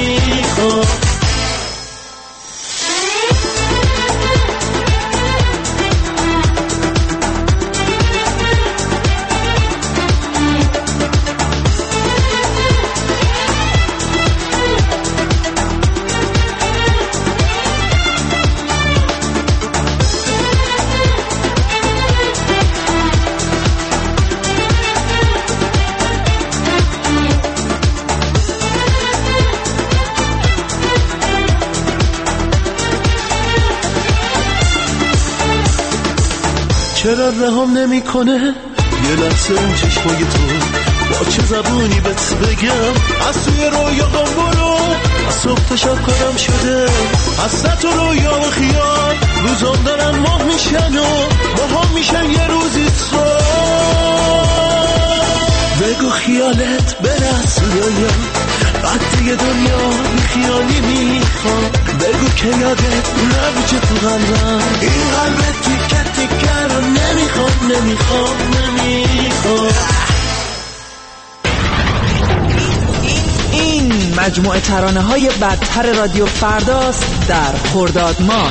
چرا رهام نمی کنه یه لحظه اون چشمای تو، با چه زبونی بهت بگم از توی رویاهام برو. از صبح تا شب کارم شده حسرت و رویا و خیال، روزام دارن ماه میشن و ماها میشن یه روزی تو. بگو خیالت برس دنیا، قد یه دنیا بی خیالی میخوام. بگو که یادت نبیچه تو قلبم، این قلبت تیکه تیکه رو نمیخوام. این مجموعه ترانه های برتر رادیو فرداست در خرداد ماه.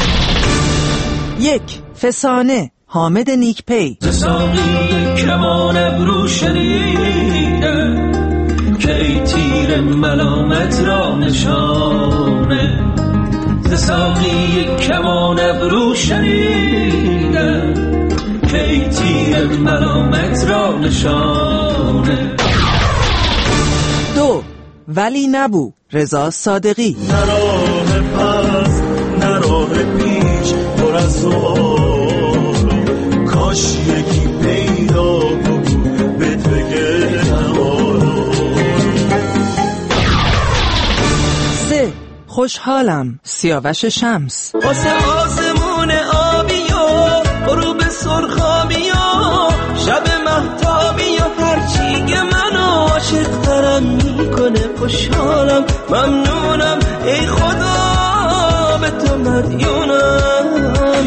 1. فسانه، حامد نیکپی. ساقی کمان ابرو شنیده که ای تیر ملامت را نشانه، ز ز ساقی کمان ابرو شنیدم کی تیر ملامت را نشانه. 2 ولی نبو رضا صادقی. نراه پس نراه پیش پر از سوال، کاش یکی پیدا بود بهت بگه نهارو. 3 خوشحالم سیاوش شمس. واسه آسمون آبی و غروب سرخابی و شب مهتابی و هرچی که منو عاشق ترم میکنه. خوشحالم ممنونم ای خدا به تو مدیونم.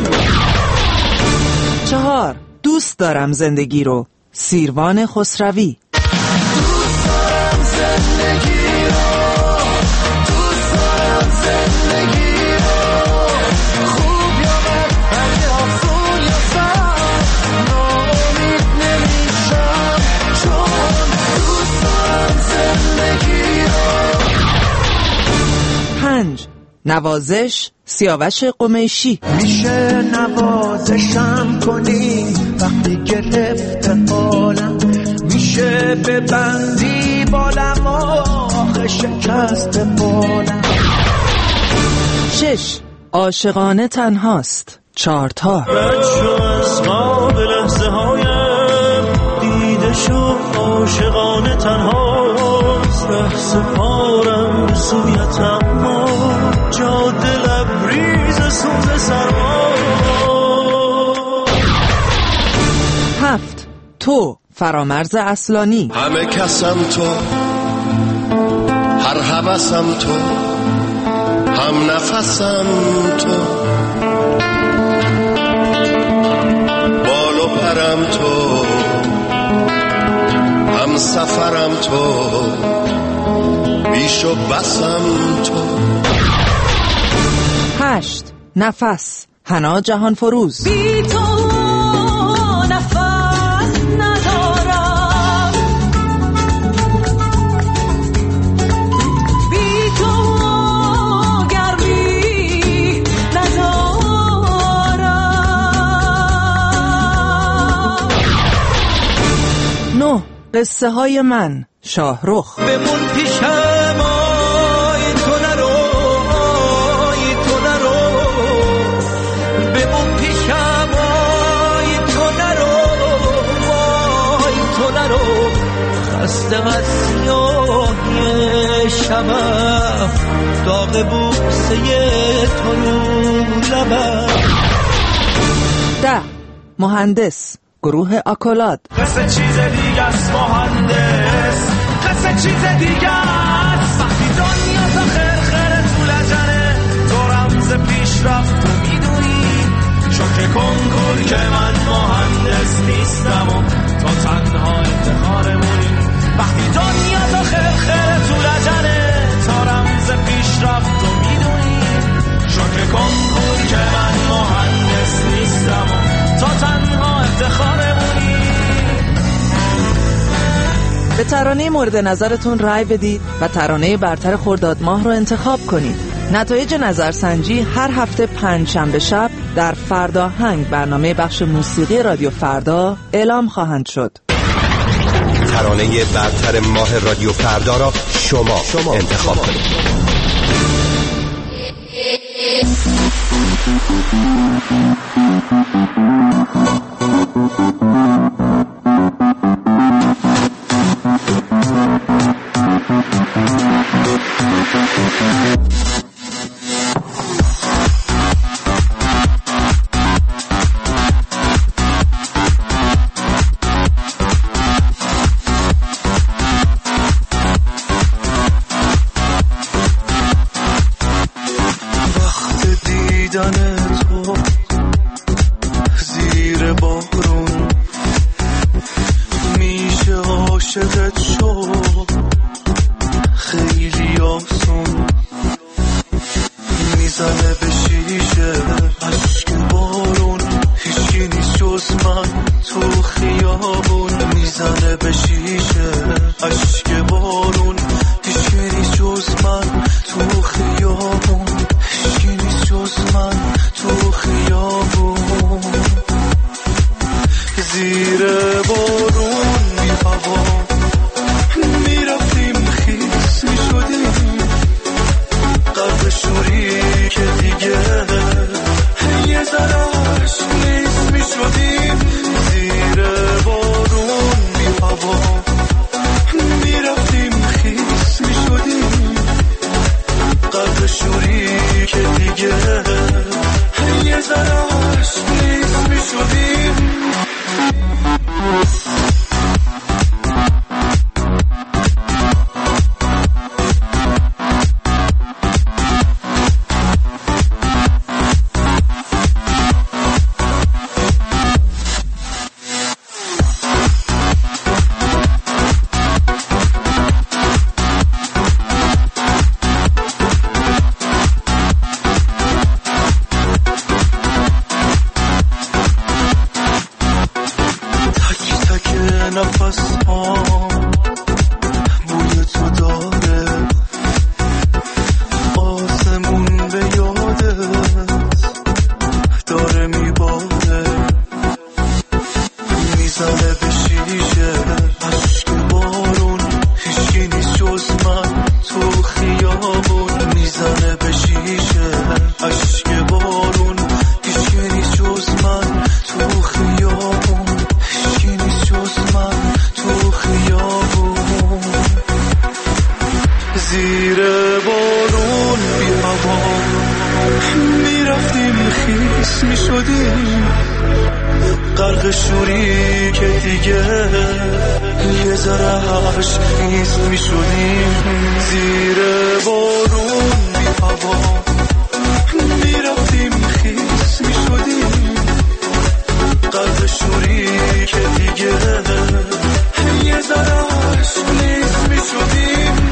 4 دوست دارم زندگی رو سیروان خسروی. دوست دارم زندگی رو، دوست دارم زندگی رو، خوب یا بد، اگه افزون یا سر، ناامید نمیشم چون دوست دارم زندگی رو. 5 نوازش سیاوش قمیشی. میشه نوازشم کنی وقتی گرفته حالم، میشه ببندی بالم آخه شکست بالم. 6 عاشقانه تنهاست 4 تا. رد شو از خواب لحظه هایم، دیده شو عاشقانه تنهاست. ره سپارم به سویت اما جاده لبریز سوز سرما. 7 تو فرامرز اصلانی. همه کسم تو، هر هوسم تو، هم نفسم تو، بال و پرم تو، هم سفرم تو، بیش و بسم تو. 8 نفس حنا جهان فروز. بی تو نفس ندارم، بی تو گرمی ندارم. 9 قصه های من شاهرخ. بمون پیشم آی تو نرو، آی تو نرو، بمون پیشم آی تو نرو، آی تو نرو. خسته از سیاهی شبم، داغ بوسه تو رو لبم. 10 مهندس گروه آکولاد. قصه چیز دیگه است مهندس، قصه چیز دیگه است. وقتی دنیا تا خرخره تو لجنه، تو رمز پیشرفت تو میدونی، چون که کنکور که من مهندس نیستم و تو تنها افتخارمونی. وقتی دنیا تا خرخره تو لجنه، تو رمز پیشرفت تو میدونی، چون که کنکور که من مهندس نیستم و تو تنها افتخارمونی. به ترانه مورد نظرتون رای بدید و ترانه برتر خرداد ماه رو انتخاب کنید. نتایج نظرسنجی هر هفته 5 شنبه شب در فرداهنگ برنامه بخش موسیقی رادیو فردا اعلام خواهند شد. ترانه برتر ماه رادیو فردا را شما انتخاب کنید. دیدن تو زیر بارون خیس می شدیم، غرق شوری که دیگه یه ذره عشق نیست می شدیم. زیر بارون بی هوا می رفتیم خیس می شدیم، غرق شوری که دیگه یه ذره عشق نیست می شدیم.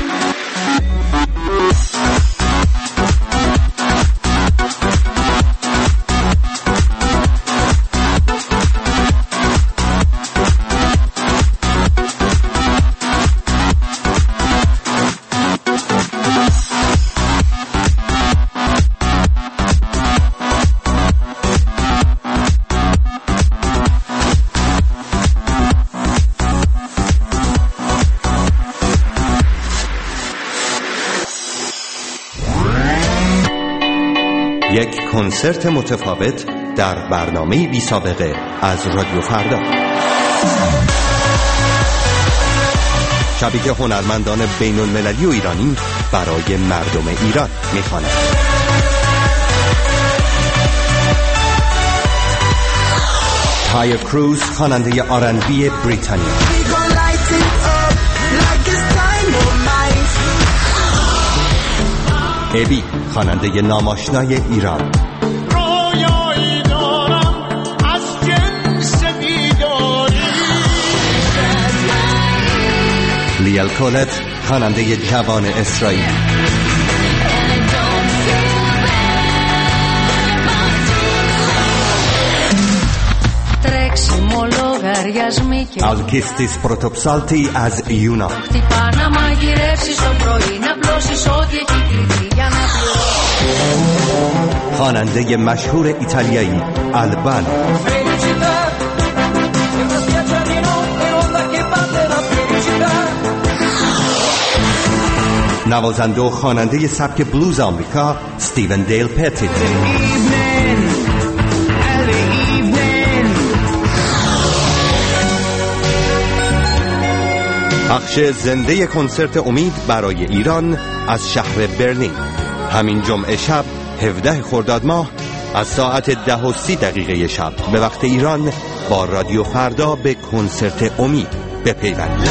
یک کنسرت متفاوت در برنامه بی سابقه از رادیو فردا. شبی که هنرمندان بین المللی و ایرانی برای مردم ایران میخوانند. تایر کروز خواننده آرنبی بریتانیا، ابی خواننده ناماشنای ایران، رویایی دارم از جنس بیداری، لیل کولت خواننده جوان اسرائیل، Αλκίστης Πρωτοψάλτη از Ιούνα, χτυπά να μαγειρεύσεις το πρωί, να πλώσεις ό,τι έχει κλειδί για να πληρώσεις. خواننده مشهور ایتالیایی آلبانو، نوازنده و خواننده سبک بلوز آمریکا استیون دیل پتیت، بخش زنده کنسرت امید برای ایران از شهر برلین همین جمعه شب 17 خرداد ماه از ساعت 10:30 شب به وقت ایران با رادیو فردا به کنسرت امید بپیوندید.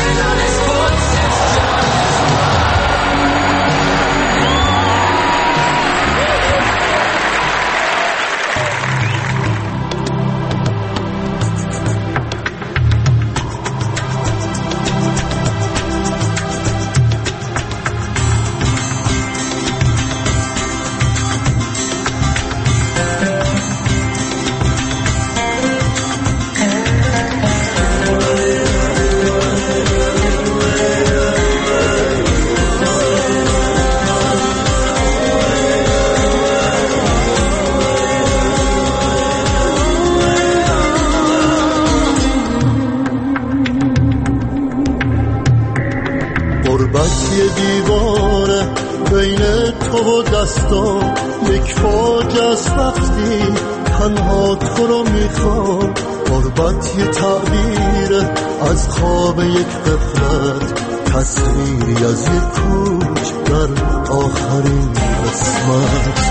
یک فوج از وقتی تنها تو رو میخوام، غربت یه تعبیر از خواب یک غفلت، تصویری از یک کوچ در آخرین قسمت.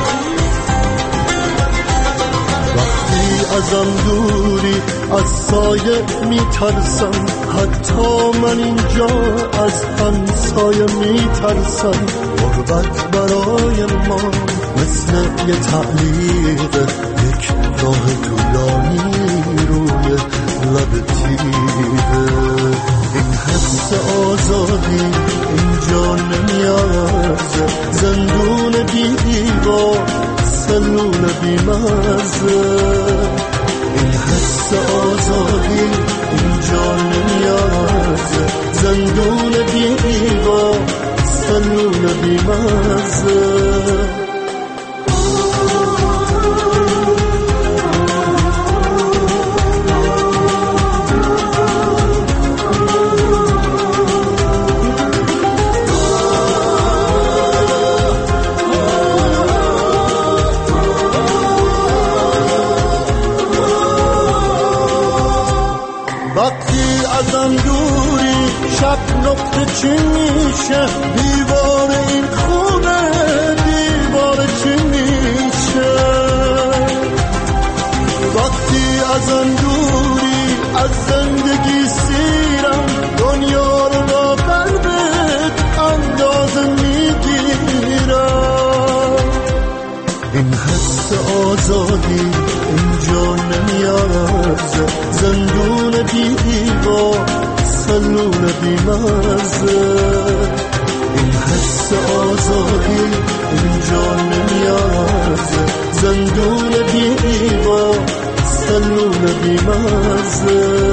وقتی ازم دوری از سایه میترسم، حتی من اینجا از همسایه میترسم. غربت برای ما مثل یه تعلیق، یک راه طولانی روی لب تیغه. این حس آزادی اینجا نمیارزه، زندون بی دیوار، سلول بی مرزه. این حس آزادی اینجا نمیارزه، زندون بی دیوار، سلول بی مرزه. شب نقطه چی میشه، دیوار این خونه دیوار چی میشه. از زندگی سیرم دنیا رو با قلبت اندازه میگیرم. این حس آزادی اینجا نمیارزه، زندون دیوا سلول بیمزه. این حس آزادی اینجا نمیارزه، زندون دیوا سلول بیمزه.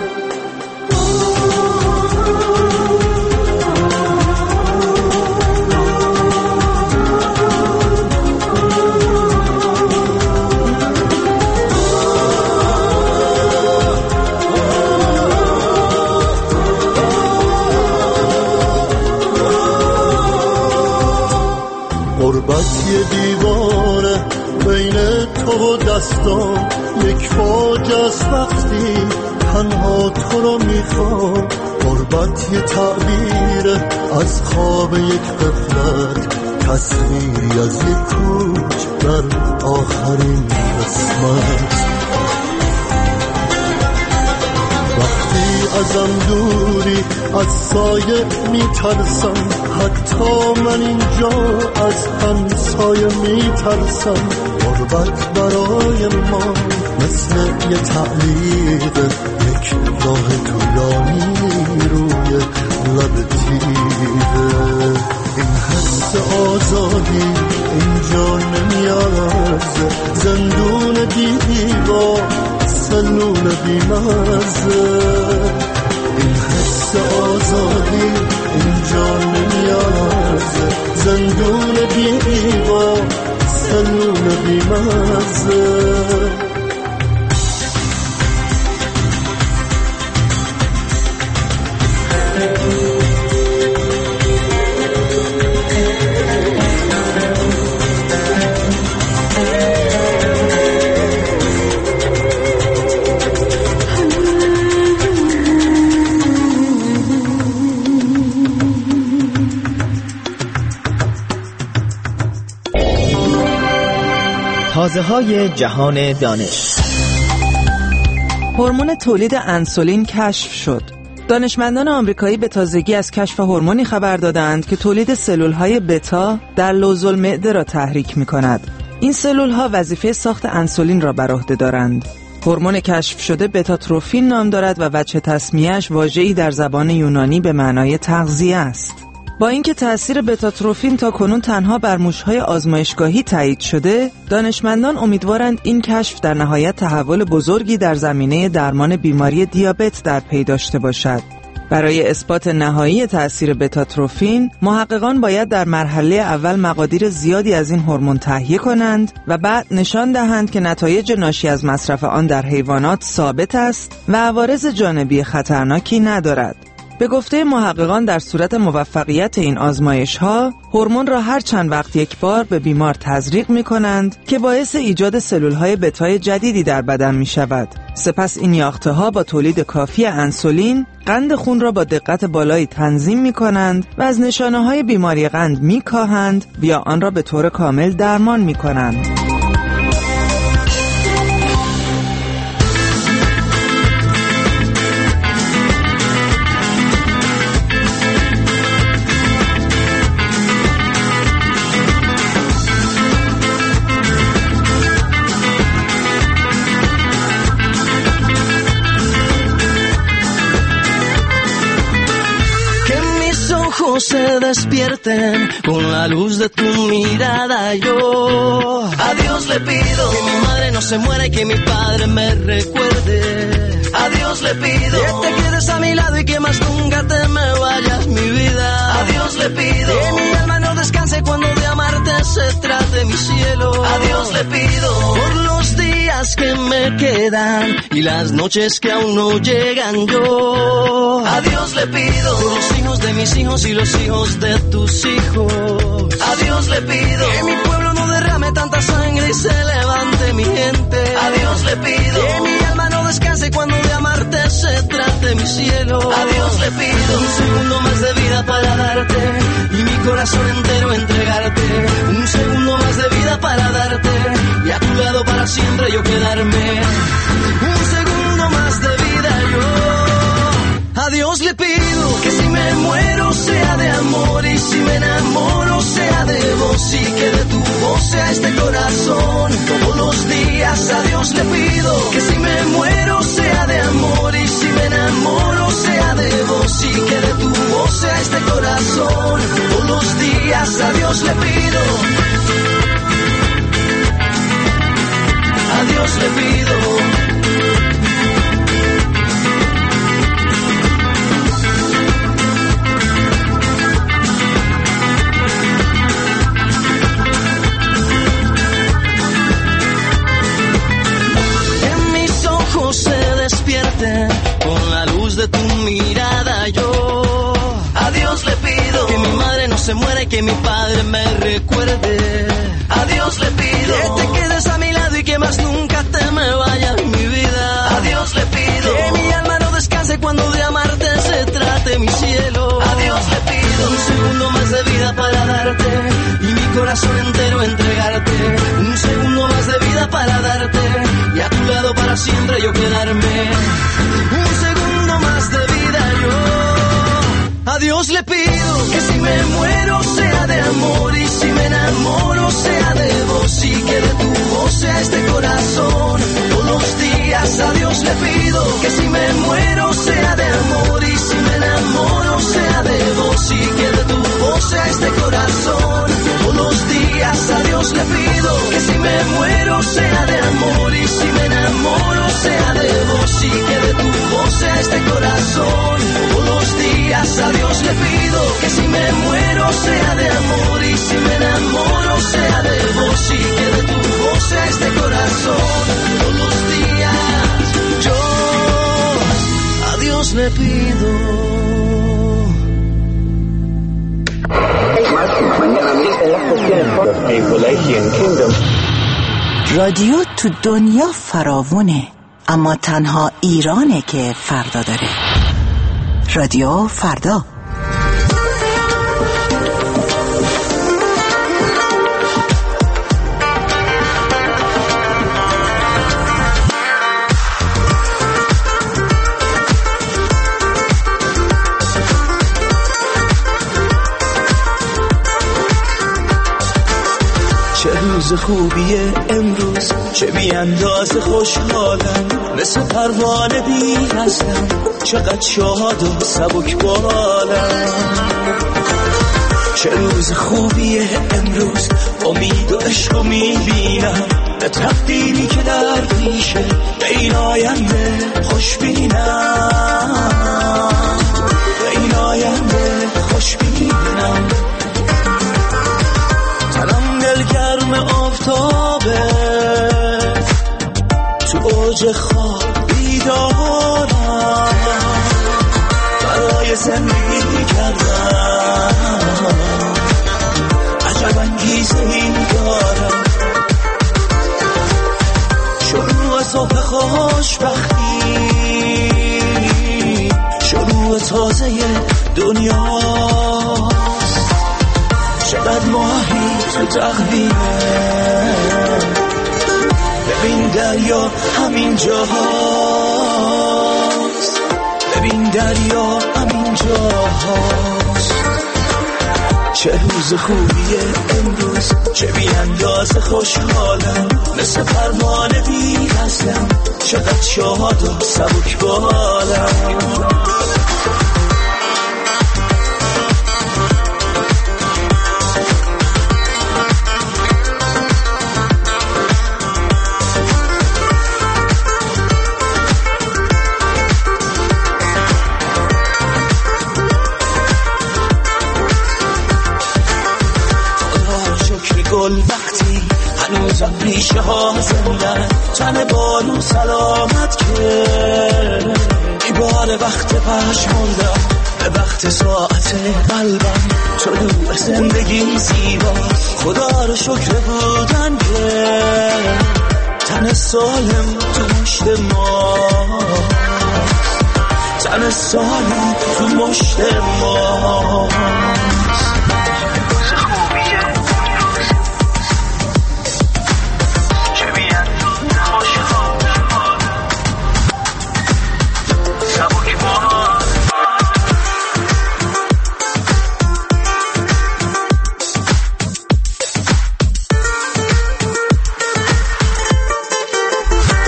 غربت یه دیواره بین تو و دستان، یک فوج از وقتی تنها تو رو میخوام. غربت یه تعبیره از خواب یک غفلت، تصویری از یک کوچ در آخرین قسمت. وقتی ازم دوری از سایه میترسم، حتی من اینجا از همسایه میترسم. غربت برای ما مثل یه تعلیق، یک راه طولانی روی لب تیره. این حس آزادی اینجا نمیارزه، زندون دیوا سلول بیمزه. این حس آزادی اینجا نمیارزه، زندون دیوا سلول بیمزه. تازه‌های جهان دانش. هورمون تولید انسولین کشف شد. دانشمندان آمریکایی به تازگی از کشف هورمونی خبر دادند که تولید سلول‌های بتا در لوزالمعده را تحریک می‌کند. این سلول‌ها وظیفه ساخت انسولین را بر عهده دارند. هورمون کشف شده بتاتروفین نام دارد و وجه تسمیه‌اش واژه‌ای در زبان یونانی به معنای تغذیه است. با اینکه تأثیر بتاتروفین تا کنون تنها بر موش‌های آزمایشگاهی تایید شده، دانشمندان امیدوارند این کشف در نهایت تحول بزرگی در زمینه درمان بیماری دیابت در پی داشته باشد. برای اثبات نهایی تأثیر بتاتروفین، محققان باید در مرحله اول مقادیر زیادی از این هورمون تهیه کنند و بعد نشان دهند که نتایج ناشی از مصرف آن در حیوانات ثابت است و عوارض جانبی خطرناکی ندارد. به گفته محققان در صورت موفقیت این آزمایش‌ها، هورمون را هر چند وقت یک بار به بیمار تزریق می‌کنند که باعث ایجاد سلول‌های بتای جدیدی در بدن می‌شود. سپس این یافته‌ها با تولید کافی انسولین، قند خون را با دقت بالایی تنظیم می‌کنند و از نشانه‌های بیماری قند می‌کاهند یا آن را به طور کامل درمان می‌کنند. Se despierten con la luz de tu mirada. Yo a Dios le pido que mi madre no se muera y que mi padre me recuerde. A Dios le pido que te quedes a mi lado y que más nunca te me vayas, mi vida. A Dios le pido que mi alma no descanse cuando de amarte se trate, mi cielo. A Dios le pido por los días que me quedan y las noches que aún no llegan. Yo a Dios le pido por los hijos de mis hijos y los hijos de tus hijos. A Dios le pido que mi pueblo no derrame tanta sangre y se levante mi gente. A Dios le pido que mi alma no descanse cuando de amarte se trate, mi cielo. A Dios le pido un segundo más de vida para darte y mi corazón entero entregarte. Un segundo más de vida para darte y a tu lado para siempre yo quedarme. Un segundo más de vida le pido que si me muero sea de amor y si me enamoro sea de vos y que de tu voz sea este corazón. Todos los días a Dios le pido que si me muero sea de amor y si me enamoro sea de vos y que de tu voz sea este corazón. Todos los días a Dios le pido. A Dios le pido. Se despierten con la luz de tu mirada. Yo a Dios le pido que mi madre no se muera y que mi padre me recuerde. A Dios le pido que te quedes a mi lado y que más nunca te me vayas mi vida. A Dios le pido que mi alma no descanse cuando de amarte se trate mi cielo. A Dios le pido un segundo más de vida para darte y mi corazón entero entregarte. Un segundo más de vida para darte y a tu lado para siempre yo quedarme. Un segundo más de vida yo. A Dios le pido que si me muero sea de amor y si me enamoro sea de vos y que de tu voz sea este corazón. Todos los días a Dios le pido que si me muero sea de amor y si me enamoro sea de vos y que de tu voz sea este corazón. Todos los días a Dios le pido que si me muero sea de amor y si me enamoro sea de vos y que de tu voz sea este corazón. Todos los días a Dios le pido que si me muero sea de amor y si me enamoro sea de vos y que de tu voz sea este corazón. Todos los días yo a Dios le pido. رادیو تو دنیا فراوونه، اما تنها ایرانه که فردا داره. رادیو فردا. چه روز خوبیه امروز، چه بی اندازه خوشحالم، مثل پروانه بی هستم، چقدر شاد و سبک بالم. چه روز خوبیه امروز، امید و عشق میبینم، به تقدیری که در پیشه، به این آینده خوش بینم، به این آینده خوش بینم. تنم دلگرم آفتابه، تو اوج خواب بیدارم، برای زندگی کردم، عجب انگیزه ای دارم. شروع صبح خوشبختی، شروع تازه دنیاست، چقدر ماهی تو تقویمه، ببین دریا همین جاهاست، ببین دریا همین جاهاست. چه روز خوبیه امروز، چه بی اندازه خوشحالم، مثل پروانه بی هستم، چقدر شاد و سبک بالم. وقتی هنوزم ریشه ها زندن، تن بارون سلامت کرد، ای بار وقت پشموندم، به وقت ساعت قلبم، طلوع زندگی زیبا، خدا رو شکر بودن که تن سالم تو مشت ما، تن سالم تو مشت ما.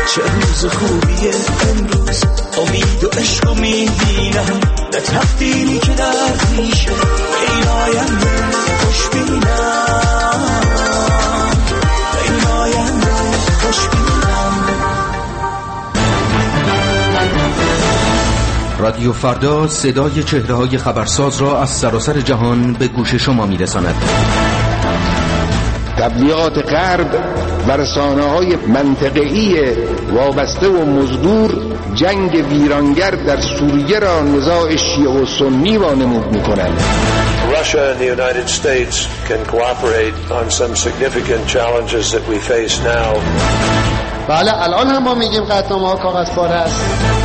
چه روز خوبیه امروز، امید و عشق و میبینم، نه تقدیری که درد میشه، این آینده خوش بینم، این آینده خوش بینم. رادیو فردا صدای چهره‌های خبرساز را از سراسر جهان به گوش شما میرساند. تبلیغات غرب و رسانه‌های منطقه‌ای وابسته و مزدور جنگ ویرانگر در سوریه را نزاع شیعه و سنی وانمود می‌کنند. Russia and the United States can cooperate on some significant challenges that we face now. بله الان هم ما میگیم قطعنامه‌ها کاغذ پاره است.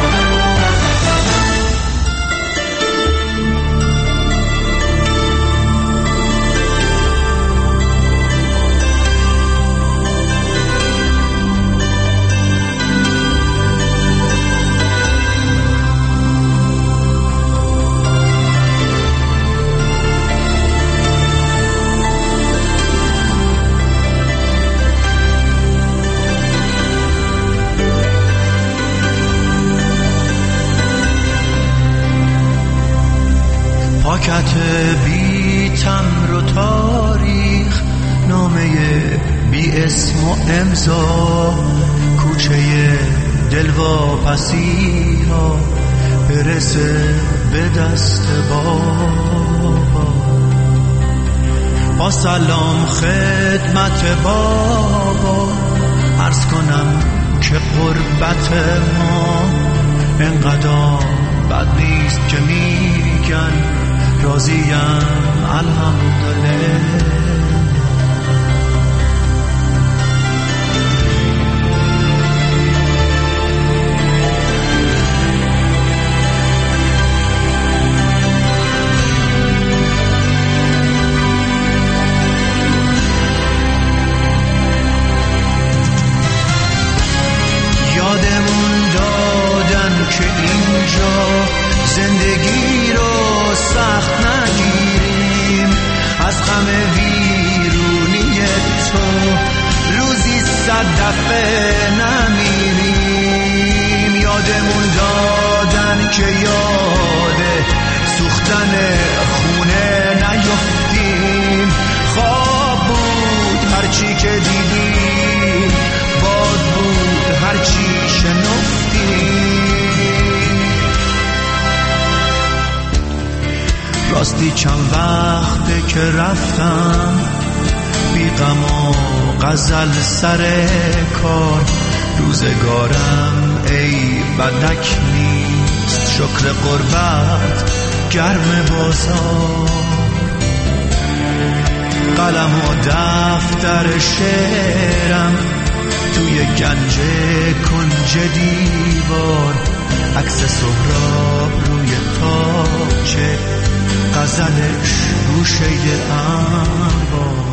پاکت بی تمر و تاریخ، نامه بی اسم و امضا، کوچه دلواپسی ها برسه به دست بابا. با سلام خدمت بابا عرض کنم که قربت ما انقدر بد نیست که میگن راضیم الحمدلله. یادمون دادن که اینجا زندگی رو سخت نگیریم، از غم ویرونی تو روزی 100 دفعه نمیریم. یادمون دادن که یاد سوختن خونه نیفتیم، خواب بود هرچی که دیدیم، باد بود هرچی شنفتیم. راستی چند وقته که رفتم بی غم و غزل سر کار، روزگارم ای بدک نیست، شکر قربت گرم بازار. قلم و دفتر شعرم توی گنج کنج دیوار، عکس سهراب روی تاچه، غزلش گوشه انبار.